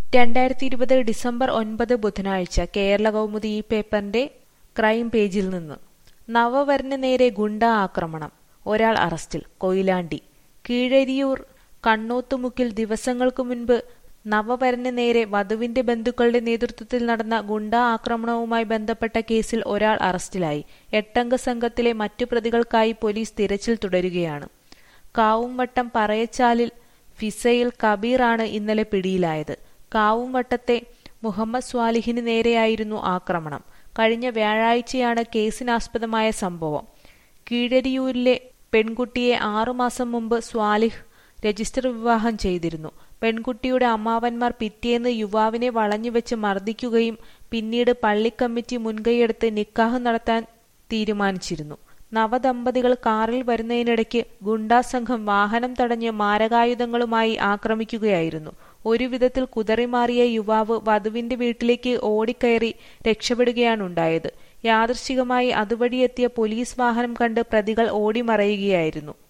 2020 December 9 ബുധനാഴ്ച കേരളകൗമുദി ഈ പേപ്പറിന്റെ ക്രൈം പേജിൽ നിന്ന്. നവവരന് നേരെ ഗുണ്ടാ ആക്രമണം, ഒരാൾ അറസ്റ്റിൽ. കൊയിലാണ്ടി കീഴരിയൂർ കണ്ണോത്തുമുക്കിൽ ദിവസങ്ങൾക്കു മുൻപ് നവവരന് നേരെ വധുവിന്റെ ബന്ധുക്കളുടെ നേതൃത്വത്തിൽ നടന്ന ഗുണ്ടാ ആക്രമണവുമായി ബന്ധപ്പെട്ട കേസിൽ ഒരാൾ അറസ്റ്റിലായി. 8 അംഗ സംഘത്തിലെ മറ്റു പ്രതികൾക്കായി പോലീസ് തിരച്ചിൽ തുടരുകയാണ്. കാവുംവട്ടം പറയച്ചാലിൽ ഫിസയിൽ കബീർ ആണ് ഇന്നലെ പിടിയിലായത്. കാവുംവട്ടത്തെ മുഹമ്മദ് സ്വാലിഹിന് നേരെയായിരുന്നു ആക്രമണം. കഴിഞ്ഞ വ്യാഴാഴ്ചയാണ് കേസിനാസ്പദമായ സംഭവം. കീഴരിയൂരിലെ പെൺകുട്ടിയെ 6 മാസം മുമ്പ് സ്വാലിഹ് രജിസ്റ്റർ വിവാഹം ചെയ്തിരുന്നു. പെൺകുട്ടിയുടെ അമ്മാവന്മാർ പിറ്റേന്ന് യുവാവിനെ വളഞ്ഞുവെച്ച് മർദ്ദിക്കുകയും പിന്നീട് പള്ളിക്കമ്മിറ്റി മുൻകൈയെടുത്ത് നിക്കാഹ് നടത്താൻ തീരുമാനിച്ചിരുന്നു. നവദമ്പതികൾ കാറിൽ വരുന്നതിനിടയ്ക്ക് ഗുണ്ടാസംഘം വാഹനം തടഞ്ഞ് മാരകായുധങ്ങളുമായി ആക്രമിക്കുകയായിരുന്നു. ഒരു വിധത്തിൽ കുതറിമാറിയ യുവാവ് വധുവിന്റെ വീട്ടിലേക്ക് ഓടിക്കയറി രക്ഷപ്പെടുകയാണുണ്ടായത്. യാദൃച്ഛികമായി അതുവഴിയെത്തിയ പോലീസ് വാഹനം കണ്ട് പ്രതികൾ ഓടിമറയുകയായിരുന്നു.